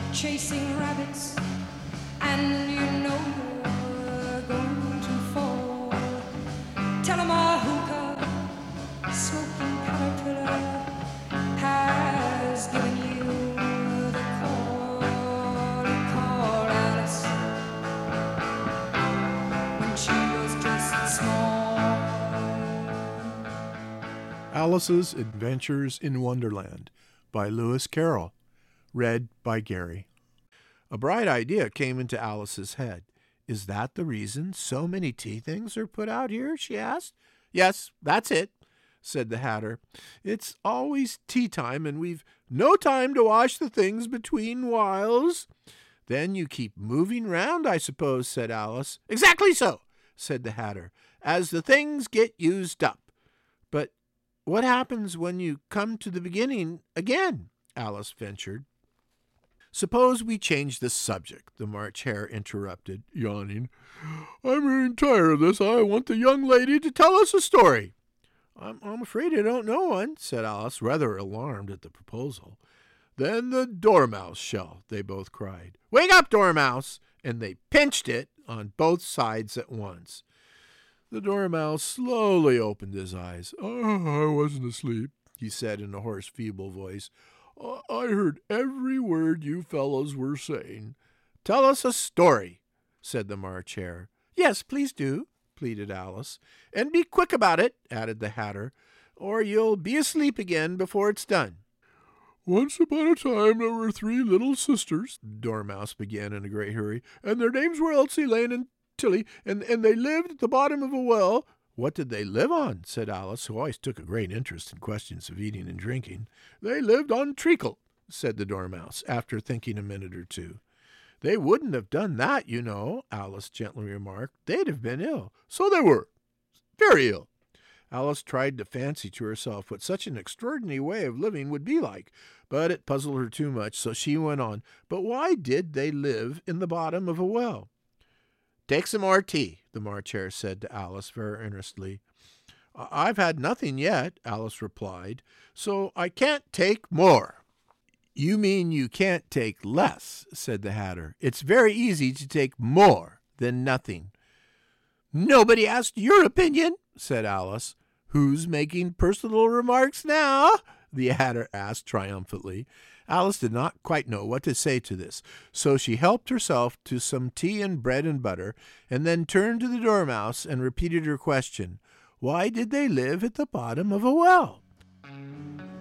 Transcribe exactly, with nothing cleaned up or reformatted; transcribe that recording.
chasing rabbits, and you know you're going to fall. Tell 'em a hookah, smoking caterpillar has given you the call. He called Alice when she was just small. Alice's Adventures in Wonderland by Lewis Carroll. Read by Gary. A bright idea came into Alice's head. "Is that the reason so many tea things are put out here?" she asked. "Yes, that's it," said the Hatter. "It's always tea time, and we've no time to wash the things between whiles." "Then you keep moving round, I suppose," said Alice. "Exactly so," said the Hatter, "as the things get used up." "But what happens when you come to the beginning again?" Alice ventured. "Suppose we change the subject," the March Hare interrupted, yawning. "I'm getting tired of this. I want the young lady to tell us a story." I'm, I'm afraid I don't know one," said Alice, rather alarmed at the proposal. "Then the Dormouse shall," they both cried. "Wake up, Dormouse!" And they pinched it on both sides at once. The Dormouse slowly opened his eyes. "Oh, I wasn't asleep," he said in a hoarse, feeble voice. "I heard every word you fellows were saying." "Tell us a story," said the March Hare. "Yes, please do," pleaded Alice. "And be quick about it," added the Hatter, "or you'll be asleep again before it's done." "Once upon a time there were three little sisters," the Dormouse began in a great hurry, "and their names were Elsie, Lane, and Tilly, and, and they lived at the bottom of a well." "What did they live on?" said Alice, who always took a great interest in questions of eating and drinking. "They lived on treacle," said the Dormouse, after thinking a minute or two. "They wouldn't have done that, you know," Alice gently remarked. "They'd have been ill." "So they were. Very ill." Alice tried to fancy to herself what such an extraordinary way of living would be like, but it puzzled her too much, so she went on. "But why did they live in the bottom of a well?" "Take some more tea," the March Hare said to Alice very earnestly. "I've had nothing yet," Alice replied, "so I can't take more." "You mean you can't take less," said the Hatter. "It's very easy to take more than nothing." "Nobody asked your opinion," said Alice. "Who's making personal remarks now?" the Hatter asked triumphantly. Alice did not quite know what to say to this, so she helped herself to some tea and bread and butter, and then turned to the Dormouse and repeated her question. Why did they live at the bottom of a well?